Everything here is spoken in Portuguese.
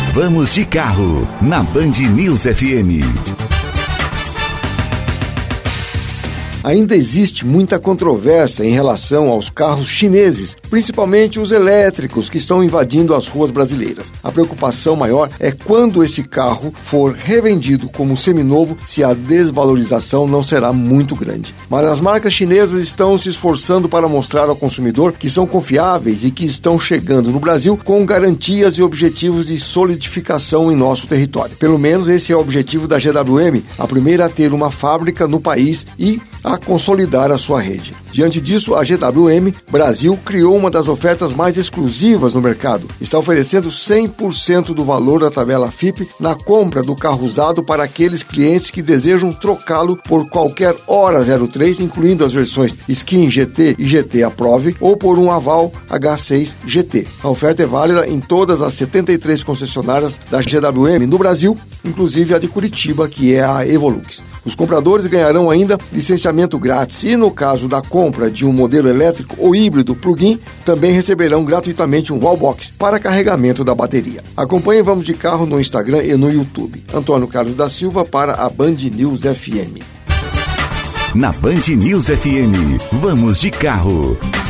Vamos de Carro, na Band News FM. Ainda existe muita controvérsia em relação aos carros chineses, principalmente os elétricos que estão invadindo as ruas brasileiras. A preocupação maior é quando esse carro for revendido como seminovo, se a desvalorização não será muito grande. Mas as marcas chinesas estão se esforçando para mostrar ao consumidor que são confiáveis e que estão chegando no Brasil com garantias e objetivos de solidificação em nosso território. Pelo menos esse é o objetivo da GWM, a primeira a ter uma fábrica no país e a consolidar a sua rede. Diante disso, a GWM Brasil criou uma das ofertas mais exclusivas no mercado. Está oferecendo 100% do valor da tabela FIPE na compra do carro usado para aqueles clientes que desejam trocá-lo por qualquer Hora 03, incluindo as versões Skin GT e GT Aprove, ou por um Aval H6 GT. A oferta é válida em todas as 73 concessionárias da GWM no Brasil, inclusive a de Curitiba, que é a Evolux. Os compradores ganharão ainda licenciamento grátis e, no caso da compra de um modelo elétrico ou híbrido plug-in, também receberão gratuitamente um wallbox para carregamento da bateria. Acompanhe Vamos de Carro no Instagram e no YouTube. Antônio Carlos da Silva para a Band News FM. Na Band News FM, Vamos de Carro.